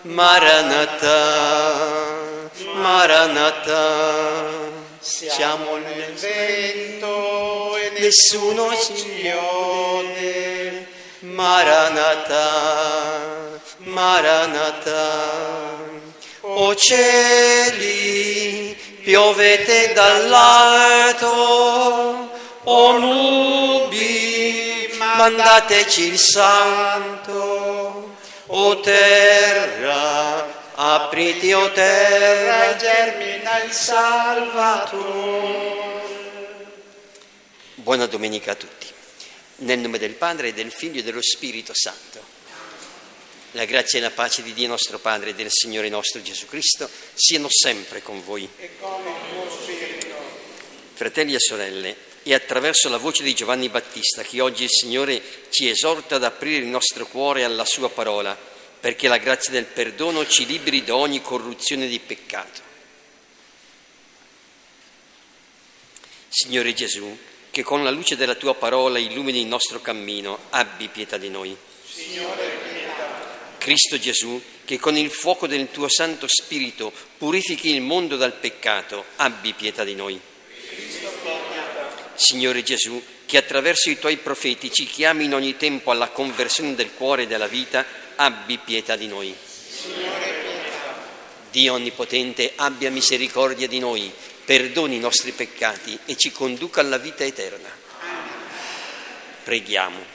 Maranatha, Maranatha. Siamo nel vento e nessuno ci ode. Maranatha, Maranatha. O cieli, piovete dall'alto, o nubi, mandateci il santo. O terra, apriti, o terra, germina il Salvatore. Buona domenica a tutti. Nel nome del Padre, e del Figlio e dello Spirito Santo. La grazia e la pace di Dio nostro Padre e del Signore nostro Gesù Cristo siano sempre con voi. E con il tuo spirito. Fratelli e sorelle, è attraverso la voce di Giovanni Battista che oggi il Signore ci esorta ad aprire il nostro cuore alla sua parola, perché la grazia del perdono ci liberi da ogni corruzione di peccato. Signore Gesù, che con la luce della tua parola illumini il nostro cammino, abbi pietà di noi. Signore, pietà. Cristo Gesù, che con il fuoco del tuo Santo Spirito purifichi il mondo dal peccato, abbi pietà di noi. Cristo, pietà. Signore Gesù, che attraverso i tuoi profeti ci chiami in ogni tempo alla conversione del cuore e della vita, abbi pietà di noi. Signore, pietà. Dio Onnipotente, abbia misericordia di noi, perdoni i nostri peccati e ci conduca alla vita eterna. Preghiamo.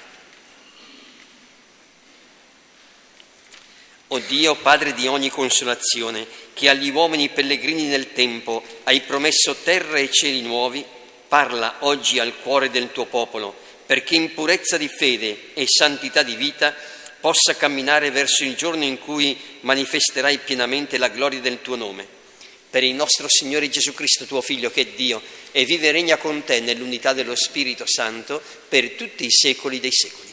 O Dio, Padre di ogni consolazione, che agli uomini pellegrini nel tempo hai promesso terra e cieli nuovi, parla oggi al cuore del tuo popolo, perché in purezza di fede e santità di vita possa camminare verso il giorno in cui manifesterai pienamente la gloria del tuo nome. Per il nostro Signore Gesù Cristo, tuo Figlio, che è Dio, e vive e regna con te nell'unità dello Spirito Santo, per tutti i secoli dei secoli.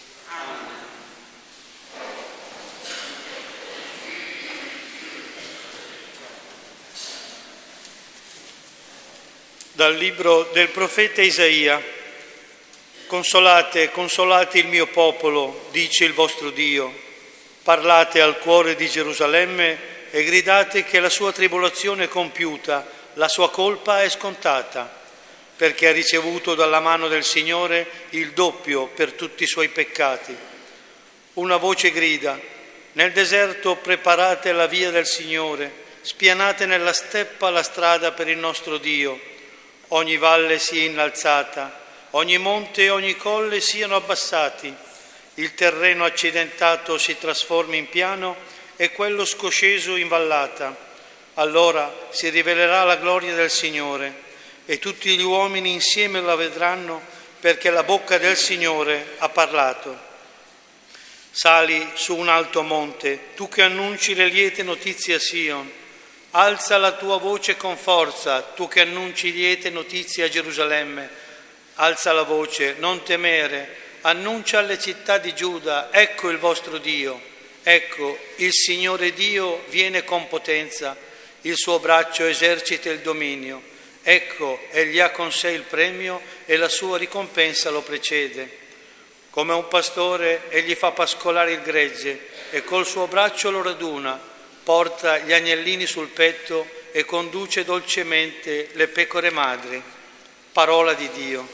Dal libro del profeta Isaia. Consolate, consolate il mio popolo, dice il vostro Dio. Parlate al cuore di Gerusalemme e gridate che la sua tribolazione è compiuta, la sua colpa è scontata, perché ha ricevuto dalla mano del Signore il doppio per tutti i suoi peccati. Una voce grida: nel deserto preparate la via del Signore, spianate nella steppa la strada per il nostro Dio. Ogni valle sia innalzata, ogni monte e ogni colle siano abbassati, il terreno accidentato si trasformi in piano e quello scosceso in vallata. Allora si rivelerà la gloria del Signore e tutti gli uomini insieme la vedranno, perché la bocca del Signore ha parlato. Sali su un alto monte, tu che annunci le liete notizie a Sion. Alza la tua voce con forza, tu che annunci liete notizie a Gerusalemme. Alza la voce, non temere, annuncia alle città di Giuda: ecco il vostro Dio, ecco il Signore Dio viene con potenza, il suo braccio esercita il dominio. Ecco, egli ha con sé il premio e la sua ricompensa lo precede. Come un pastore egli fa pascolare il gregge e col suo braccio lo raduna. Porta gli agnellini sul petto e conduce dolcemente le pecore madri. Parola di Dio.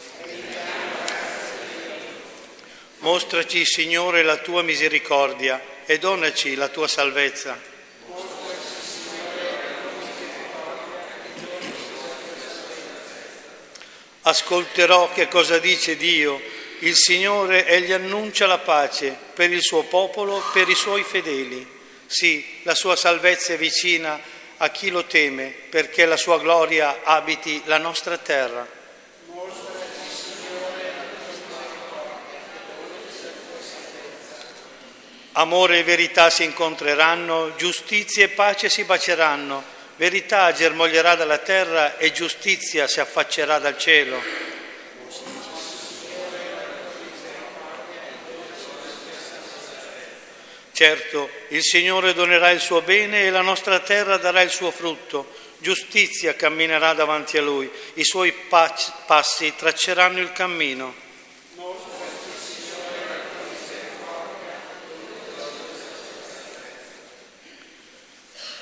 Mostraci, Signore, la tua misericordia e donaci la tua salvezza. Ascolterò che cosa dice Dio. Il Signore egli annuncia la pace per il suo popolo, per i suoi fedeli. Sì, la sua salvezza è vicina a chi lo teme, perché la sua gloria abiti la nostra terra. Amore e verità si incontreranno, giustizia e pace si baceranno, verità germoglierà dalla terra e giustizia si affaccerà dal cielo. Certo, il Signore donerà il suo bene e la nostra terra darà il suo frutto. Giustizia camminerà davanti a Lui, i suoi passi tracceranno il cammino.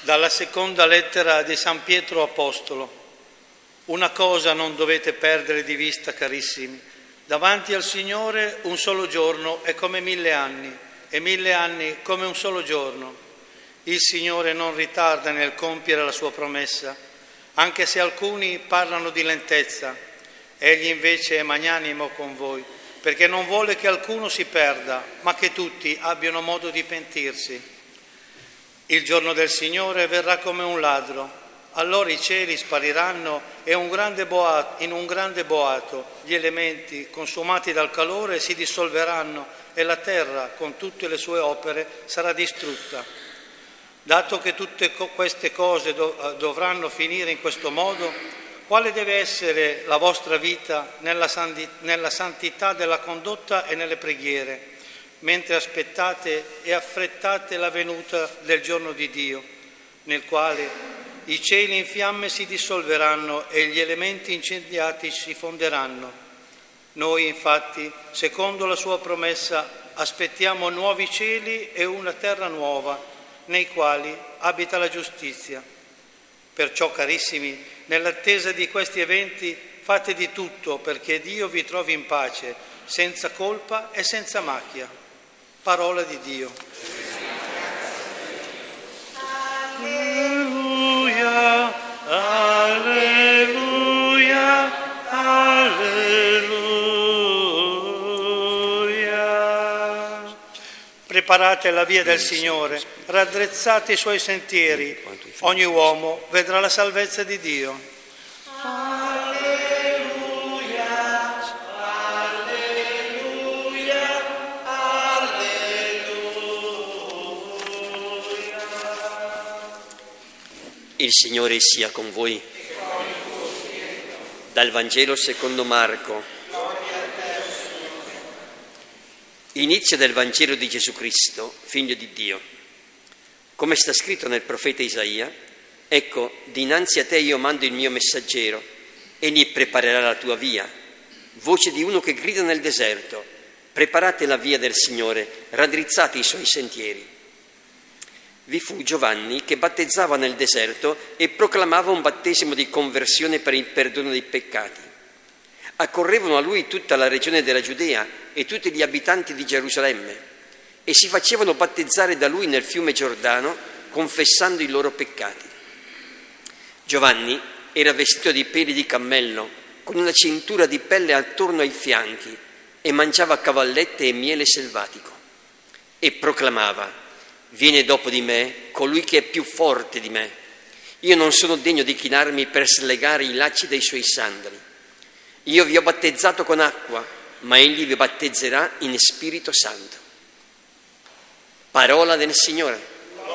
Dalla seconda lettera di San Pietro Apostolo. Una cosa non dovete perdere di vista, carissimi. Davanti al Signore un solo giorno è come 1000 anni, e 1000 anni come un solo giorno. Il Signore non ritarda nel compiere la sua promessa, anche se alcuni parlano di lentezza. Egli invece è magnanimo con voi, perché non vuole che alcuno si perda, ma che tutti abbiano modo di pentirsi. Il giorno del Signore verrà come un ladro. Allora i cieli spariranno e in un grande boato gli elementi consumati dal calore si dissolveranno e la terra con tutte le sue opere sarà distrutta. Dato che tutte queste cose dovranno finire in questo modo, quale deve essere la vostra vita nella santità della condotta e nelle preghiere, mentre aspettate e affrettate la venuta del giorno di Dio, nel quale i cieli in fiamme si dissolveranno e gli elementi incendiati si fonderanno. Noi, infatti, secondo la sua promessa, aspettiamo nuovi cieli e una terra nuova, nei quali abita la giustizia. Perciò, carissimi, nell'attesa di questi eventi, fate di tutto perché Dio vi trovi in pace, senza colpa e senza macchia. Parola di Dio. Alleluia, alleluia, alleluia. Preparate la via del Signore, raddrizzate i suoi sentieri. Ogni uomo vedrà la salvezza di Dio. Il Signore sia con voi. Dal Vangelo secondo Marco. Inizio del Vangelo di Gesù Cristo, Figlio di Dio. Come sta scritto nel profeta Isaia: ecco, dinanzi a te io mando il mio messaggero, egli preparerà la tua via. Voce di uno che grida nel deserto: preparate la via del Signore, raddrizzate i suoi sentieri. Vi fu Giovanni che battezzava nel deserto e proclamava un battesimo di conversione per il perdono dei peccati. Accorrevano a lui tutta la regione della Giudea e tutti gli abitanti di Gerusalemme e si facevano battezzare da lui nel fiume Giordano, confessando i loro peccati. Giovanni era vestito di peli di cammello, con una cintura di pelle attorno ai fianchi, e mangiava cavallette e miele selvatico. E proclamava: viene dopo di me colui che è più forte di me. Io non sono degno di chinarmi per slegare i lacci dei suoi sandali. Io vi ho battezzato con acqua, ma egli vi battezzerà in Spirito Santo. Parola del Signore.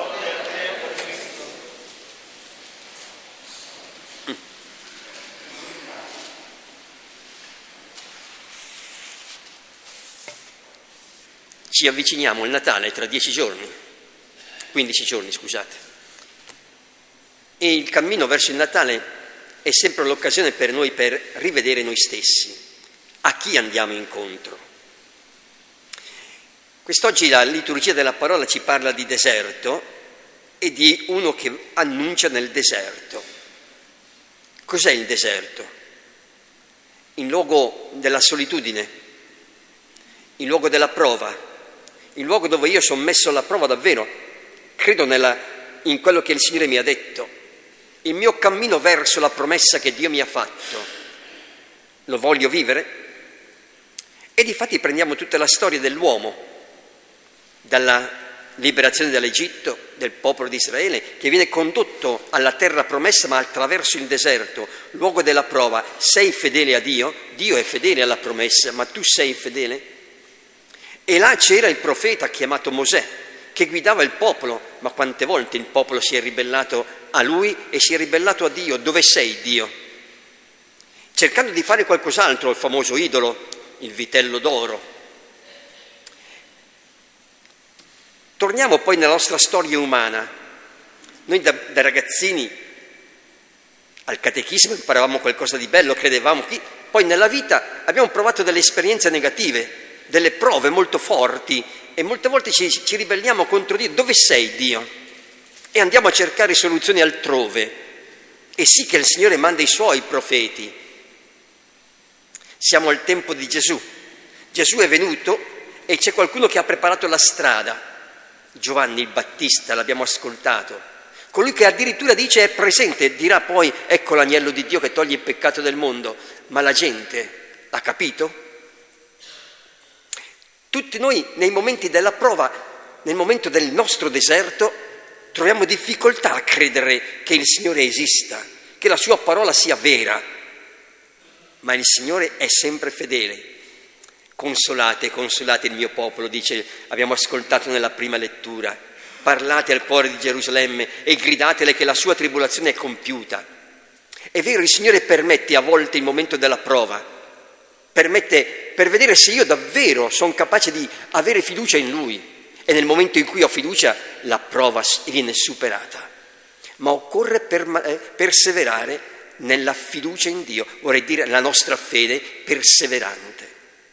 Ci avviciniamo al Natale tra 15 giorni, scusate. E il cammino verso il Natale è sempre l'occasione per noi per rivedere noi stessi. A chi andiamo incontro? Quest'oggi la liturgia della parola ci parla di deserto e di uno che annuncia nel deserto. Cos'è il deserto? Il luogo della solitudine, il luogo della prova, il luogo dove io sono messo alla prova davvero, credo in quello che il Signore mi ha detto, il mio cammino verso la promessa che Dio mi ha fatto, lo voglio vivere? E difatti prendiamo tutta la storia dell'uomo, dalla liberazione dall'Egitto, del popolo di Israele, che viene condotto alla terra promessa ma attraverso il deserto, luogo della prova. Sei fedele a Dio? Dio è fedele alla promessa, ma tu sei fedele? E là c'era il profeta chiamato Mosè, che guidava il popolo, ma quante volte il popolo si è ribellato a lui e si è ribellato a Dio. Dove sei, Dio? Cercando di fare qualcos'altro, il famoso idolo, il vitello d'oro. Torniamo poi nella nostra storia umana. Noi da ragazzini al catechismo imparavamo qualcosa di bello, credevamo, poi nella vita abbiamo provato delle esperienze negative, delle prove molto forti, e molte volte ci ribelliamo contro Dio. Dove sei, Dio? e andiamo a cercare soluzioni altrove. E sì che il Signore manda i Suoi profeti. Siamo al tempo di Gesù. Gesù è venuto e c'è qualcuno che ha preparato la strada. Giovanni il Battista, l'abbiamo ascoltato. Colui che addirittura dice è presente e dirà poi ecco l'agnello di Dio che toglie il peccato del mondo. Ma la gente l'ha capito? Tutti noi nei momenti della prova, nel momento del nostro deserto, troviamo difficoltà a credere che il Signore esista, che la sua parola sia vera, ma il Signore è sempre fedele. Consolate, consolate il mio popolo, dice, abbiamo ascoltato nella prima lettura, parlate al cuore di Gerusalemme e gridatele che la sua tribolazione è compiuta. È vero, il Signore permette a volte il momento della prova, permette per vedere se io davvero sono capace di avere fiducia in Lui. E nel momento in cui ho fiducia la prova viene superata. Ma occorre perseverare nella fiducia in Dio, vorrei dire la nostra fede perseverante.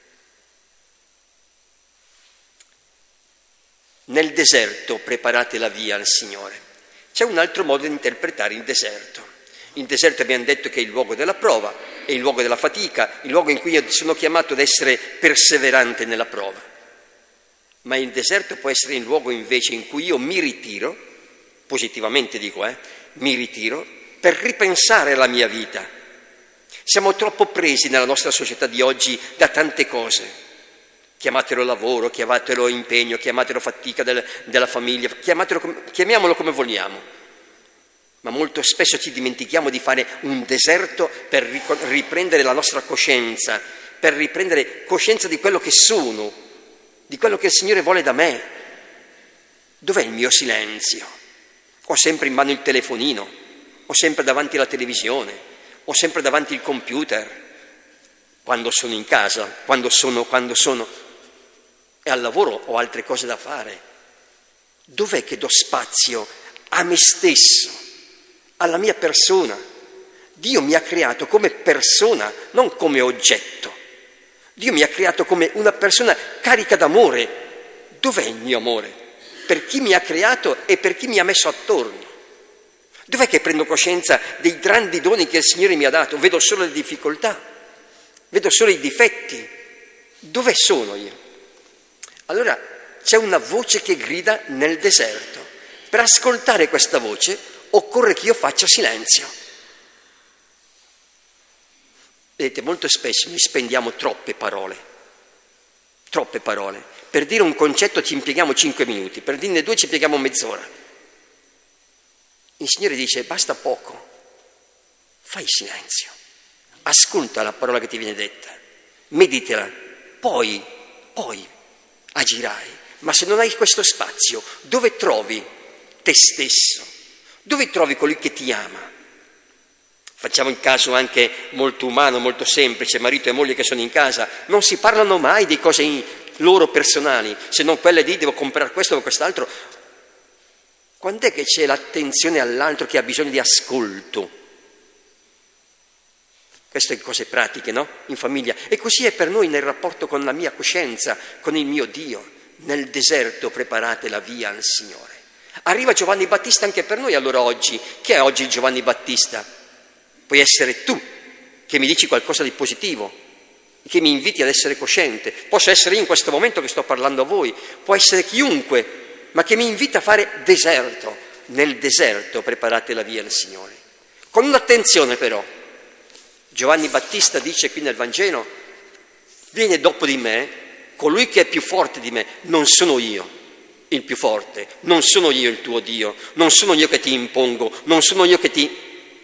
Nel deserto preparate la via al Signore. C'è un altro modo di interpretare il deserto. Il deserto abbiamo detto che è il luogo della prova, è il luogo della fatica, il luogo in cui io sono chiamato ad essere perseverante nella prova. Ma il deserto può essere il luogo invece in cui io mi ritiro, positivamente dico, mi ritiro, per ripensare alla mia vita. Siamo troppo presi nella nostra società di oggi da tante cose. Chiamatelo lavoro, chiamatelo impegno, chiamatelo fatica della famiglia, chiamiamolo come vogliamo. Ma molto spesso ci dimentichiamo di fare un deserto per riprendere la nostra coscienza, per riprendere coscienza di quello che sono, di quello che il Signore vuole da me. Dov'è il mio silenzio? Ho sempre in mano il telefonino, ho sempre davanti la televisione, ho sempre davanti il computer, quando sono in casa, quando sono e al lavoro ho altre cose da fare. Dov'è che do spazio a me stesso, alla mia persona? Dio mi ha creato come persona, non come oggetto. Dio mi ha creato come una persona carica d'amore. Dov'è il mio amore? Per chi mi ha creato e per chi mi ha messo attorno. Dov'è che prendo coscienza dei grandi doni che il Signore mi ha dato? Vedo solo le difficoltà, vedo solo i difetti. Dove sono io? Allora c'è una voce che grida nel deserto. Per ascoltare questa voce occorre che io faccia silenzio. Vedete, molto spesso noi spendiamo troppe parole. Per dire un concetto ci impieghiamo 5 minuti, per dirne 2 ci impieghiamo mezz'ora. Il Signore dice, basta poco, fai silenzio, ascolta la parola che ti viene detta, meditala, poi agirai. Ma se non hai questo spazio, dove trovi te stesso? Dove trovi colui che ti ama? Facciamo il caso anche molto umano, molto semplice, marito e moglie che sono in casa, non si parlano mai di cose loro personali, se non quelle di devo comprare questo o quest'altro. Quando è che c'è l'attenzione all'altro che ha bisogno di ascolto? Queste in cose pratiche, no? In famiglia. E così è per noi nel rapporto con la mia coscienza, con il mio Dio. Nel deserto preparate la via al Signore. Arriva Giovanni Battista anche per noi allora oggi. Chi è oggi Giovanni Battista? Puoi essere tu che mi dici qualcosa di positivo, che mi inviti ad essere cosciente. Posso essere io in questo momento che sto parlando a voi, può essere chiunque, ma che mi invita a fare deserto. Nel deserto preparate la via al Signore. Con un'attenzione però. Giovanni Battista dice qui nel Vangelo, viene dopo di me colui che è più forte di me, non sono io il più forte, non sono io il tuo Dio, non sono io che ti impongo, non sono io che ti...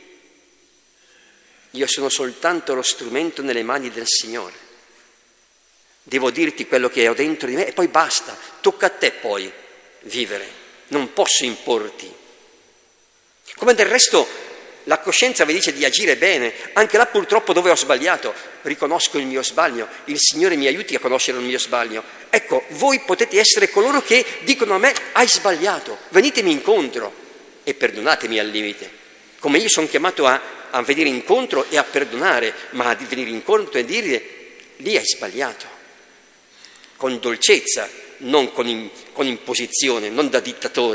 Io sono soltanto lo strumento nelle mani del Signore. Devo dirti quello che ho dentro di me e poi basta, tocca a te poi vivere, non posso importi. Come del resto la coscienza vi dice di agire bene, anche là purtroppo dove ho sbagliato, riconosco il mio sbaglio, il Signore mi aiuti a conoscere il mio sbaglio. Ecco, voi potete essere coloro che dicono a me, hai sbagliato, venitemi incontro e perdonatemi al limite. Come io sono chiamato a venire incontro e a perdonare, ma a venire incontro e dire, lì hai sbagliato, con dolcezza, non con imposizione, non da dittatore,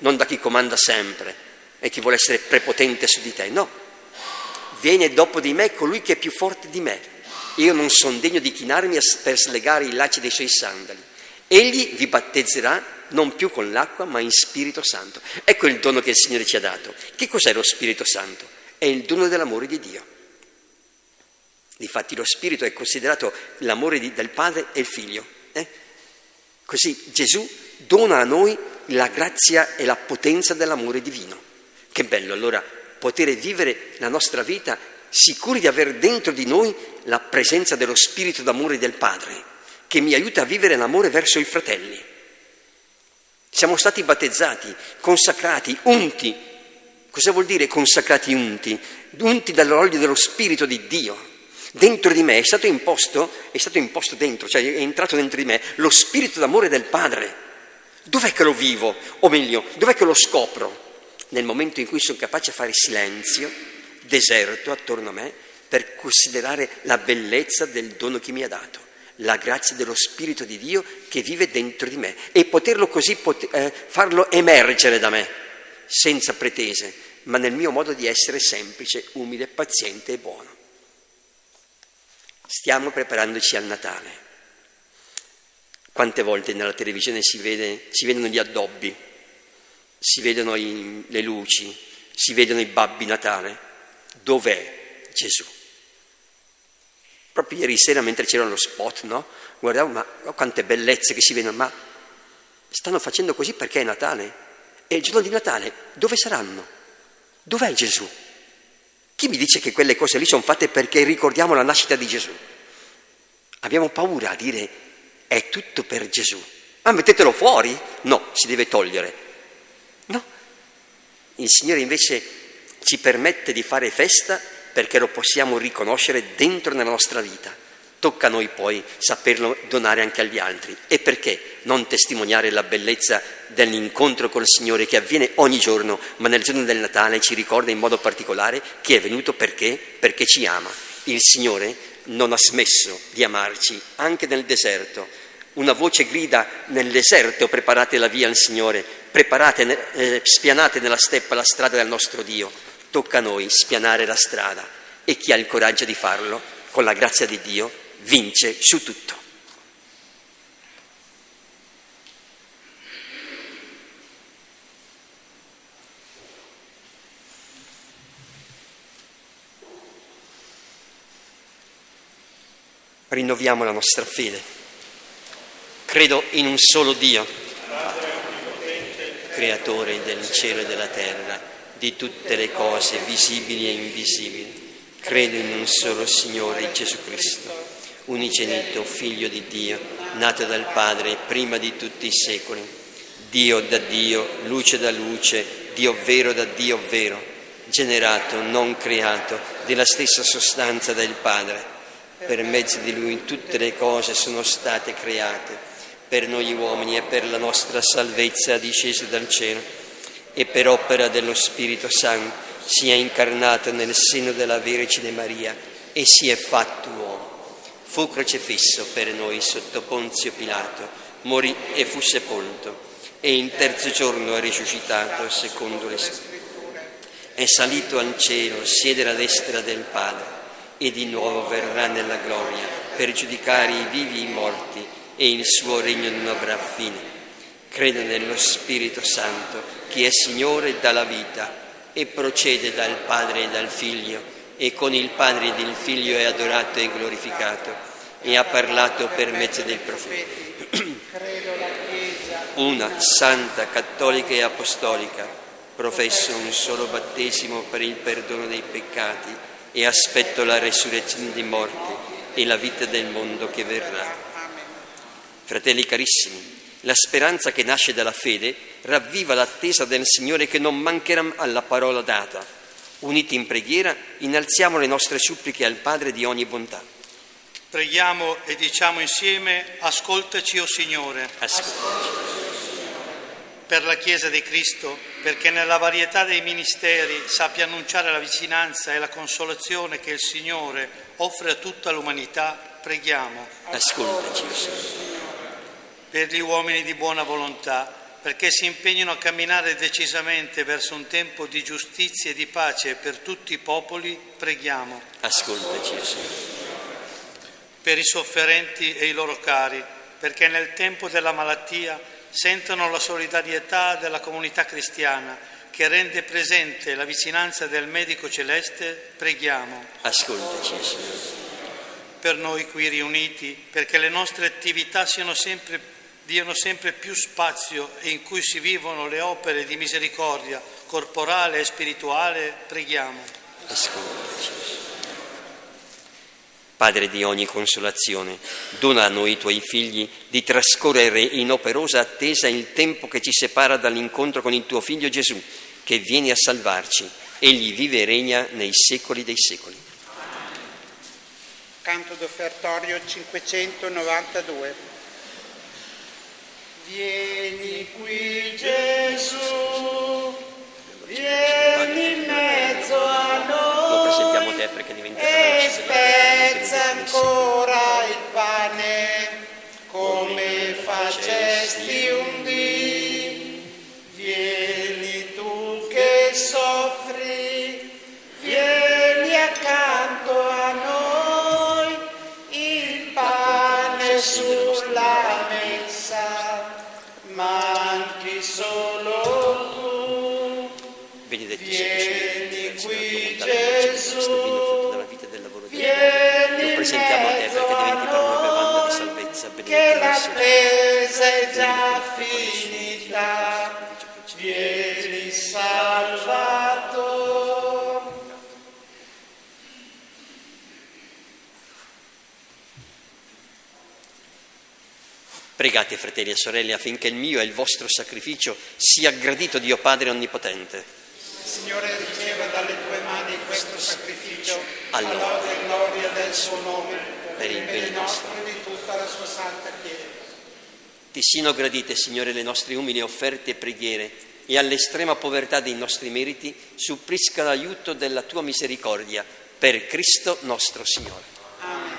non da chi comanda sempre e chi vuole essere prepotente su di te, no. Viene dopo di me colui che è più forte di me. Io non sono degno di chinarmi per slegare i lacci dei suoi sandali. Egli vi battezzerà non più con l'acqua, ma in Spirito Santo. Ecco il dono che il Signore ci ha dato. Che cos'è lo Spirito Santo? È il dono dell'amore di Dio. Difatti lo Spirito è considerato l'amore del Padre e il Figlio. Così Gesù dona a noi la grazia e la potenza dell'amore divino. Che bello allora poter vivere la nostra vita sicuri di avere dentro di noi la presenza dello Spirito d'amore del Padre, che mi aiuta a vivere l'amore verso i fratelli. Siamo stati battezzati, consacrati, unti. Cosa vuol dire consacrati, unti? Unti dall'olio dello Spirito di Dio. Dentro di me è stato imposto dentro, cioè è entrato dentro di me lo Spirito d'amore del Padre. Dov'è che lo vivo? O meglio, dov'è che lo scopro? Nel momento in cui sono capace a fare silenzio, deserto attorno a me, per considerare la bellezza del dono che mi ha dato. La grazia dello Spirito di Dio che vive dentro di me e poterlo così farlo emergere da me, senza pretese, ma nel mio modo di essere semplice, umile, paziente e buono. Stiamo preparandoci al Natale. Quante volte nella televisione si vedono gli addobbi, si vedono le luci, si vedono i babbi Natale. Dov'è Gesù? Proprio ieri sera mentre c'era lo spot, no? Guardavo, ma quante bellezze che si vedono, ma stanno facendo così perché è Natale? E il giorno di Natale dove saranno? Dov'è Gesù? Chi mi dice che quelle cose lì sono fatte perché ricordiamo la nascita di Gesù? Abbiamo paura a dire è tutto per Gesù. Ma mettetelo fuori? No, si deve togliere. No. Il Signore invece ci permette di fare festa perché lo possiamo riconoscere dentro nella nostra vita. Tocca a noi poi saperlo donare anche agli altri. E perché non testimoniare la bellezza dell'incontro col Signore che avviene ogni giorno, ma nel giorno del Natale ci ricorda in modo particolare che è venuto perché ci ama. Il Signore non ha smesso di amarci, anche nel deserto. Una voce grida nel deserto: preparate la via al Signore, spianate nella steppa la strada del nostro Dio. Tocca a noi spianare la strada e chi ha il coraggio di farlo, con la grazia di Dio, vince su tutto. Rinnoviamo la nostra fede. Credo in un solo Dio, creatore del cielo e della terra, di tutte le cose visibili e invisibili. Credo in un solo Signore Gesù Cristo, unigenito Figlio di Dio, nato dal Padre prima di tutti i secoli, Dio da Dio, luce da luce, Dio vero da Dio vero, generato, non creato, della stessa sostanza del Padre. Per mezzo di Lui tutte le cose sono state create, per noi uomini e per la nostra salvezza disceso dal cielo, e per opera dello Spirito Santo si è incarnato nel seno della Vergine Maria e si è fatto uomo. Fu crocifisso per noi sotto Ponzio Pilato, morì e fu sepolto, e in terzo giorno è risuscitato secondo le Scritture. È salito al cielo, siede alla destra del Padre, e di nuovo verrà nella gloria per giudicare i vivi e i morti, e il suo regno non avrà fine. Credo nello Spirito Santo, che è Signore e dà la vita, e procede dal Padre e dal Figlio, e con il Padre ed il Figlio è adorato e glorificato, e ha parlato per mezzo dei profeti. Una, santa, cattolica e apostolica, professo un solo battesimo per il perdono dei peccati, e aspetto la resurrezione dei morti e la vita del mondo che verrà. Fratelli carissimi, la speranza che nasce dalla fede ravviva l'attesa del Signore che non mancherà alla parola data. Uniti in preghiera, innalziamo le nostre suppliche al Padre di ogni bontà. Preghiamo e diciamo insieme: ascoltaci, o Signore. Ascoltaci. Per la Chiesa di Cristo, perché nella varietà dei ministeri sappia annunciare la vicinanza e la consolazione che il Signore offre a tutta l'umanità, preghiamo. Ascoltaci, o Signore. Per gli uomini di buona volontà, perché si impegnino a camminare decisamente verso un tempo di giustizia e di pace per tutti i popoli, preghiamo. Ascoltaci, Signore. Per i sofferenti e i loro cari, perché nel tempo della malattia sentano la solidarietà della comunità cristiana che rende presente la vicinanza del medico celeste, preghiamo. Ascoltaci, Signore. Per noi qui riuniti, perché le nostre attività diano sempre più spazio e in cui si vivono le opere di misericordia corporale e spirituale, preghiamo. Ascoltaci, Signore. Padre di ogni consolazione, dona a noi, tuoi figli, di trascorrere in operosa attesa il tempo che ci separa dall'incontro con il tuo Figlio Gesù, che viene a salvarci. Egli vive e regna nei secoli dei secoli. Canto d'offertorio 592. Vieni qui Gesù, vieni in mezzo a noi. Lo presentiamo a te perché diventa e spezza ancora il pane come facesti un dì. Vieni tu che soffri, vieni accanto a noi, il pane sulla messa manchi solo tu. Benedetti vieni qui Gesù, vieni lo presentiamo a te perché diventi per noi bevanda di salvezza. Che l'attesa è già finita, vieni Salvatore. Pregate, fratelli e sorelle, affinché il mio e il vostro sacrificio sia gradito Dio Padre Onnipotente. Signore, riceva dalle tue mani questo sacrificio, Allora, alla lode e gloria del suo nome, per il bene nostro e di tutta la sua santa Chiesa. Ti siano gradite, Signore, le nostre umili offerte e preghiere, e all'estrema povertà dei nostri meriti supplisca l'aiuto della tua misericordia, per Cristo nostro Signore. Amen.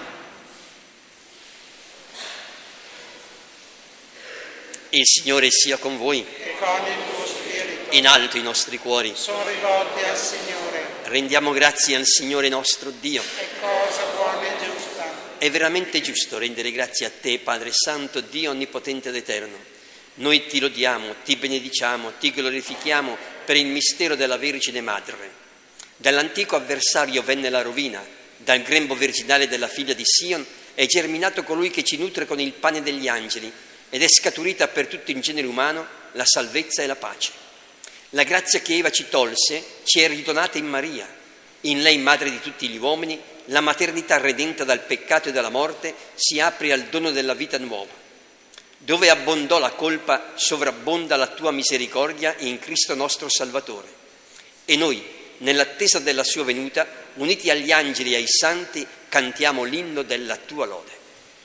Il Signore sia con voi. E con il tuo spirito. In alto i nostri cuori. Sono rivolti al Signore. Rendiamo grazie al Signore nostro Dio. È cosa buona e giusta. È veramente giusto rendere grazie a te, Padre Santo, Dio Onnipotente ed Eterno. Noi ti lodiamo, ti benediciamo, ti glorifichiamo per il mistero della Vergine Madre. Dall'antico avversario venne la rovina, dal grembo virginale della figlia di Sion è germinato colui che ci nutre con il pane degli angeli ed è scaturita per tutto il genere umano la salvezza e la pace. La grazia che Eva ci tolse ci è ridonata in Maria. In lei, madre di tutti gli uomini, la maternità redenta dal peccato e dalla morte si apre al dono della vita nuova. Dove abbondò la colpa, sovrabbonda la tua misericordia in Cristo nostro Salvatore. E noi, nell'attesa della sua venuta, uniti agli angeli e ai santi, cantiamo l'inno della tua lode.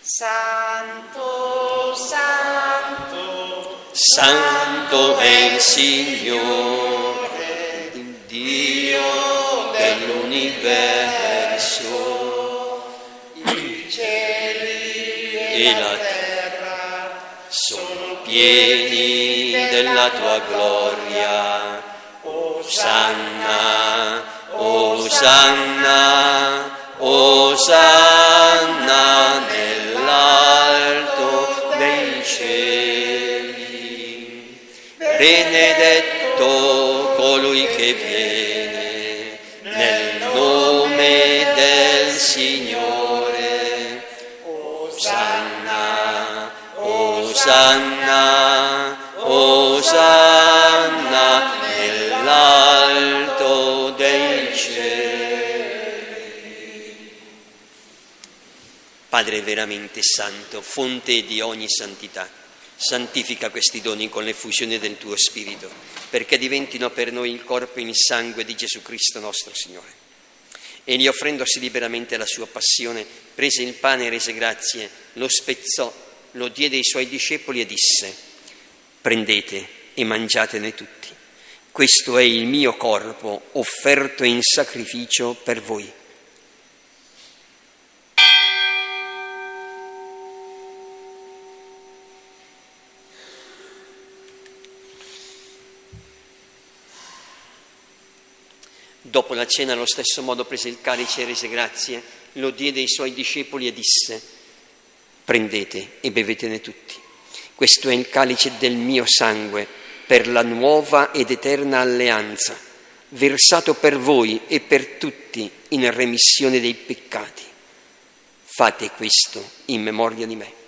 Santo, santo, santo è il Signore, il Dio dell'universo. I cieli e la terra sono pieni della tua gloria. Osanna, Osanna, Osanna nell'alto dei cieli. Benedetto colui che viene nel nome del Signore. Osanna, Osanna, Osanna nell'alto dei cieli. Padre veramente santo, fonte di ogni santità, santifica questi doni con l'effusione del tuo Spirito, perché diventino per noi il corpo e il sangue di Gesù Cristo nostro Signore. Egli, offrendosi liberamente alla sua passione, prese il pane e rese grazie, lo spezzò, lo diede ai suoi discepoli e disse: prendete e mangiatene tutti. Questo è il mio corpo offerto in sacrificio per voi. Dopo la cena, allo stesso modo, prese il calice e rese grazie, lo diede ai suoi discepoli e disse: prendete e bevetene tutti. Questo è il calice del mio sangue per la nuova ed eterna alleanza, versato per voi e per tutti in remissione dei peccati. Fate questo in memoria di me.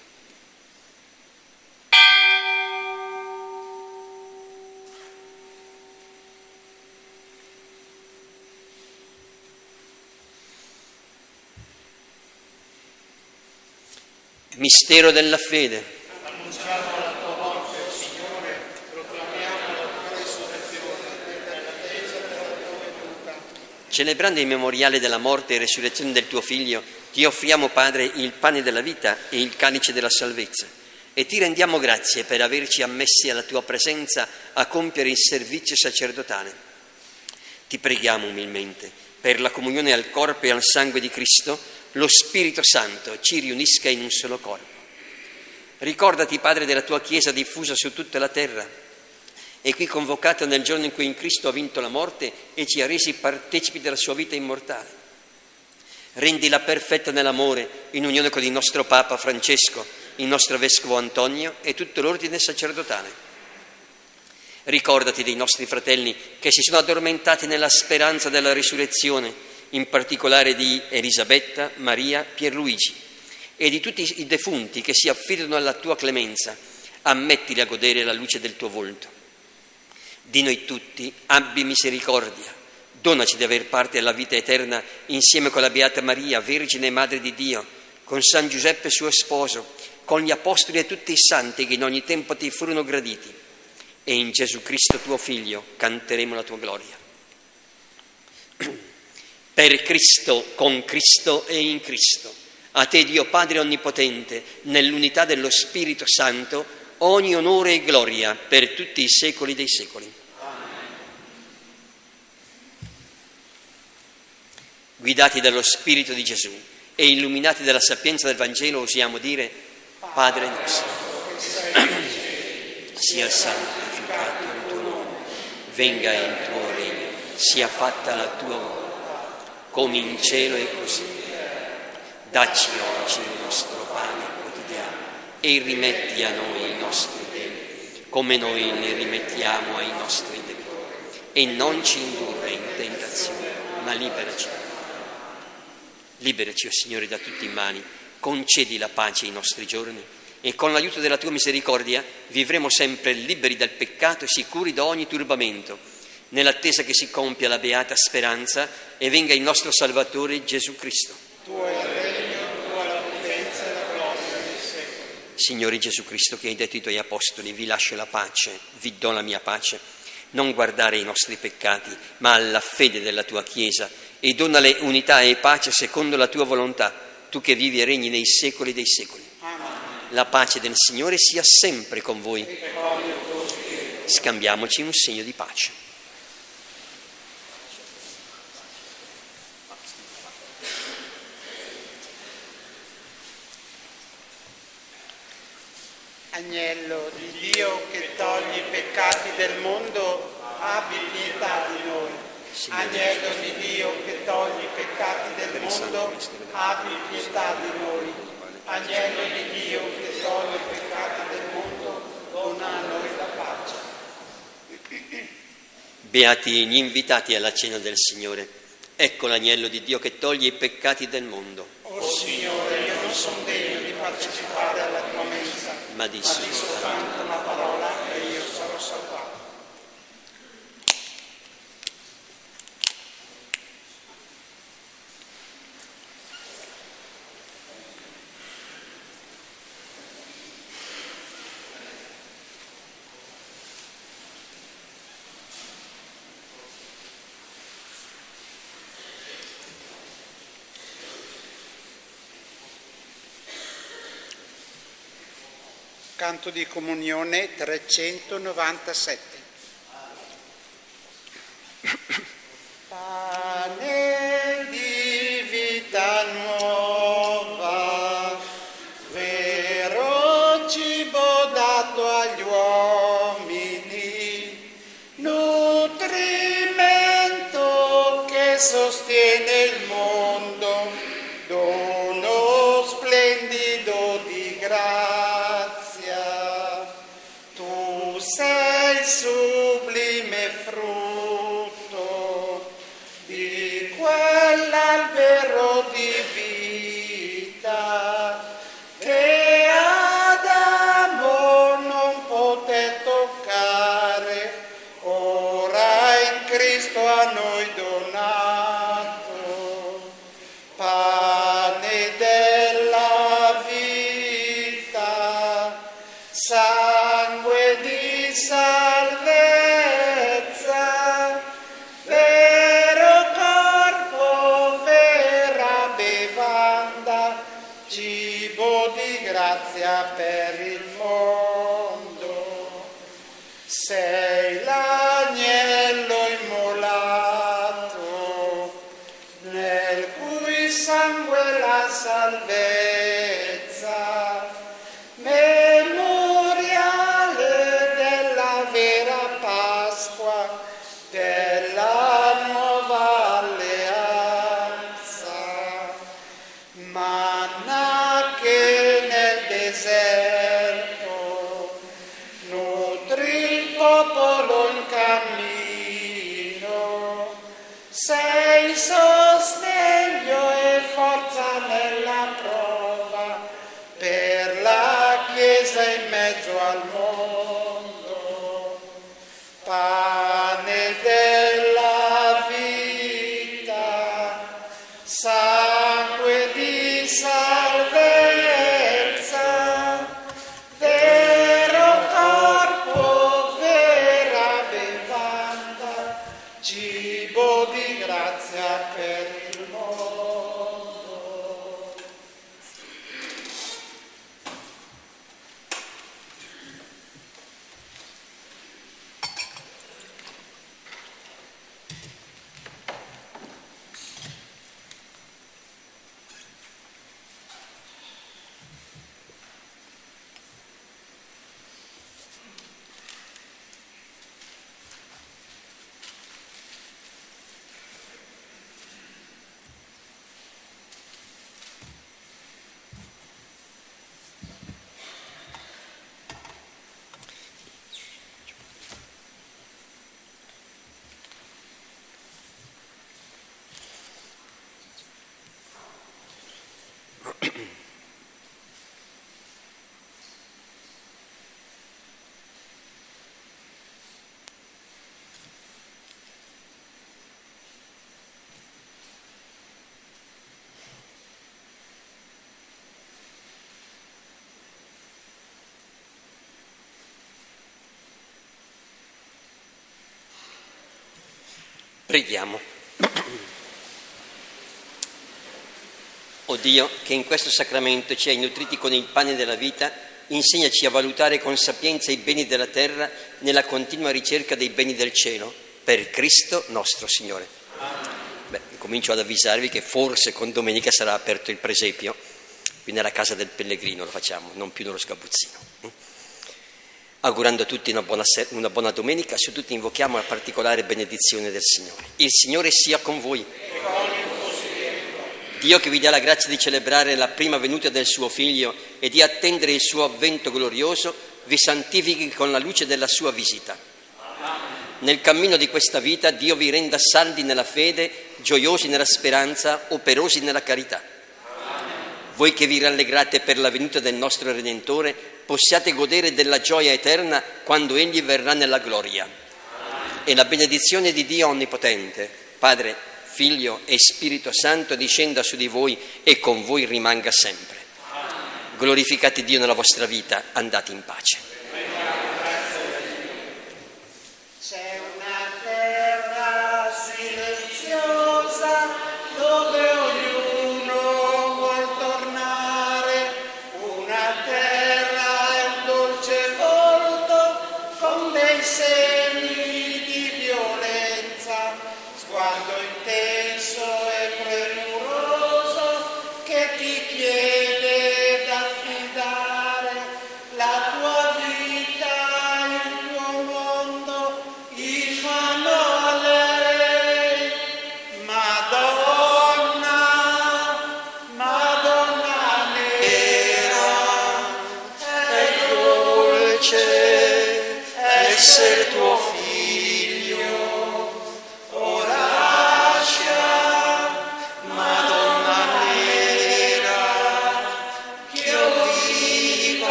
Mistero della fede. Annunciamo la tua morte, Signore, proclamiamo la tua risurrezione nell'attesa della tua venuta. Celebrando il memoriale della morte e resurrezione del tuo Figlio, ti offriamo, Padre, il pane della vita e il calice della salvezza, e ti rendiamo grazie per averci ammessi alla tua presenza a compiere il servizio sacerdotale. Ti preghiamo umilmente per la comunione al corpo e al sangue di Cristo, lo Spirito Santo ci riunisca in un solo corpo. Ricordati, Padre, della tua Chiesa diffusa su tutta la terra e qui convocata nel giorno in cui in Cristo ha vinto la morte e ci ha resi partecipi della sua vita immortale. Rendila perfetta nell'amore, in unione con il nostro Papa Francesco, il nostro Vescovo Antonio e tutto l'ordine sacerdotale. Ricordati dei nostri fratelli che si sono addormentati nella speranza della risurrezione, in particolare di Elisabetta, Maria, Pierluigi e di tutti i defunti che si affidano alla tua clemenza. Ammettili a godere la luce del tuo volto. Di noi tutti abbi misericordia, donaci di aver parte alla vita eterna insieme con la Beata Maria, Vergine e Madre di Dio, con San Giuseppe suo sposo, con gli Apostoli e tutti i santi che in ogni tempo ti furono graditi, e in Gesù Cristo tuo Figlio canteremo la tua gloria. Per Cristo, con Cristo e in Cristo, a te Dio Padre Onnipotente, nell'unità dello Spirito Santo, ogni onore e gloria per tutti i secoli dei secoli. Amen. Guidati dallo Spirito di Gesù e illuminati dalla sapienza del Vangelo, osiamo dire: Padre nostro, sia santificato il tuo nome, venga il tuo regno, sia fatta la tua volontà, come in cielo e così. Dacci oggi il nostro pane quotidiano e rimetti a noi i nostri debiti, come noi ne rimettiamo ai nostri debitori. E non ci indurre in tentazione, ma liberaci. Liberaci, o Signore, da tutti i mali, concedi la pace ai nostri giorni e con l'aiuto della tua misericordia vivremo sempre liberi dal peccato e sicuri da ogni turbamento, nell'attesa che si compia la beata speranza e venga il nostro Salvatore Gesù Cristo. Tuo è il regno, tua la potenza e la gloria nei secoli. Signore Gesù Cristo, che hai detto ai tuoi apostoli: vi lascio la pace, vi do la mia pace, non guardare ai nostri peccati, ma alla fede della tua Chiesa, e donale unità e pace secondo la tua volontà, tu che vivi e regni nei secoli dei secoli. Amen. La pace del Signore sia sempre con voi. Scambiamoci un segno di pace. Agnello di Dio che togli i peccati del mondo, abbi pietà di noi. Agnello di Dio che togli i peccati del mondo, abbi pietà di noi. Agnello di Dio che togli i peccati del mondo, dona a noi la pace. Beati gli invitati alla cena del Signore. Ecco l'agnello di Dio che toglie i peccati del mondo. O Signore, io non sono degno di partecipare alla tua mensa, Ma di soltanto una parola e io sarò salvato. Canto di comunione 397. Pane di vita nuova, vero cibo dato agli uomini, nutrimento che sostiene il mondo, dono splendido di grazia. Tu sei sublime frutto di quell'albero di vita che Adamo non poté toccare, ora in Cristo a noi donato, pane della vita, sangue di salvezza, vero corpo, vera bevanda, cibo di grazia per il mondo. Sei l'agnello immolato, nel cui sangue la salvezza, memoriale della vera Pasqua, della nuova alleanza. Manna che nel deserto nutri il popolo in cammino, sei sostegno e forza nella prova per la Chiesa in mezzo al mondo. Pane della vita, sangue di salvezza, vero corpo, vera bevanda, cibo di grazia per il mondo. Preghiamo. O Dio, che in questo sacramento ci hai nutriti con il pane della vita, insegnaci a valutare con sapienza i beni della terra nella continua ricerca dei beni del cielo, per Cristo nostro Signore. Comincio ad avvisarvi che forse con domenica sarà aperto il presepio, qui nella casa del pellegrino lo facciamo, non più nello sgabuzzino. Augurando a tutti una buona domenica, su tutti invochiamo la particolare benedizione del Signore. Il Signore sia con voi. Dio, che vi dà la grazia di celebrare la prima venuta del suo Figlio e di attendere il suo avvento glorioso, vi santifichi con la luce della sua visita. Nel cammino di questa vita Dio vi renda saldi nella fede, gioiosi nella speranza, operosi nella carità. Voi che vi rallegrate per la venuta del nostro Redentore, possiate godere della gioia eterna quando Egli verrà nella gloria. E la benedizione di Dio Onnipotente, Padre, Figlio e Spirito Santo, discenda su di voi e con voi rimanga sempre. Glorificate Dio nella vostra vita, andate in pace. C'è una terra silenziosa dove ognuno vuol tornare, una terra e un dolce volto con dei segni di violenza, sguardo intenso e premuroso che ti chiede d'affidare la tua vita, il tuo mondo in mano a lei, ma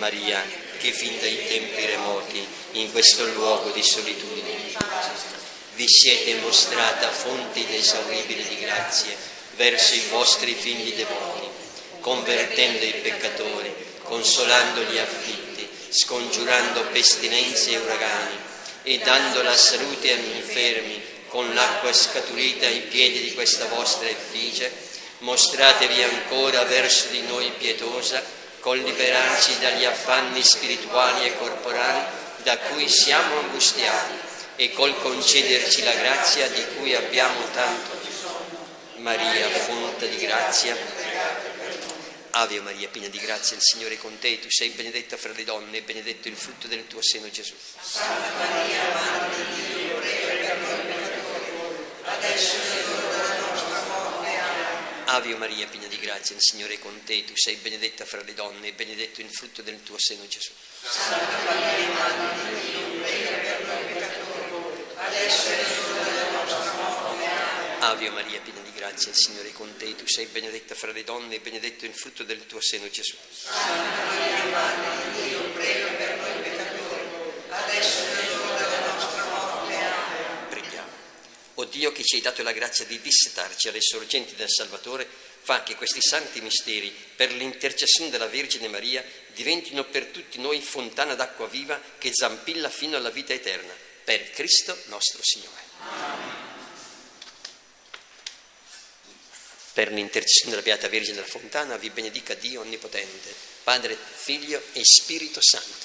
Maria, che fin dai tempi remoti, in questo luogo di solitudine, vi siete mostrata fonte inesauribile di grazie verso i vostri figli devoti, convertendo i peccatori, consolando gli afflitti, scongiurando pestilenze e uragani e dando la salute agli infermi con l'acqua scaturita ai piedi di questa vostra effigie. Mostratevi ancora verso di noi pietosa, col liberarci dagli affanni spirituali e corporali da cui siamo angustiati e col concederci la grazia di cui abbiamo tanto bisogno. Maria, fonte di grazia. Ave Maria, piena di grazia, il Signore è con te, tu sei benedetta fra le donne e benedetto il frutto del tuo seno, Gesù. Santa Maria, Madre di Dio, prega per noi peccatori, adesso è l'ora della nostra morte. Amen. Ave Maria, piena di grazia, il Signore è con te, tu sei benedetta fra le donne e benedetto il frutto del tuo seno, Gesù. Santa Maria, Madre di Dio, prega per noi peccatori, adesso è l'ora della nostra morte. Amen. Ave Maria, piena di grazia, il Signore è con te, tu sei benedetta fra le donne e benedetto il frutto del tuo seno, Gesù. Santa Maria, Madre di Dio, prega per noi peccatori, adesso è l'ora della nostra morte. Amen. Preghiamo. O Dio, che ci hai dato la grazia di dissetarci alle sorgenti del Salvatore, fa che questi santi misteri, per l'intercessione della Vergine Maria, diventino per tutti noi fontana d'acqua viva che zampilla fino alla vita eterna. Per Cristo nostro Signore. Amen. Per l'intercessione della Beata Vergine della Fontana vi benedica Dio Onnipotente, Padre, Figlio e Spirito Santo.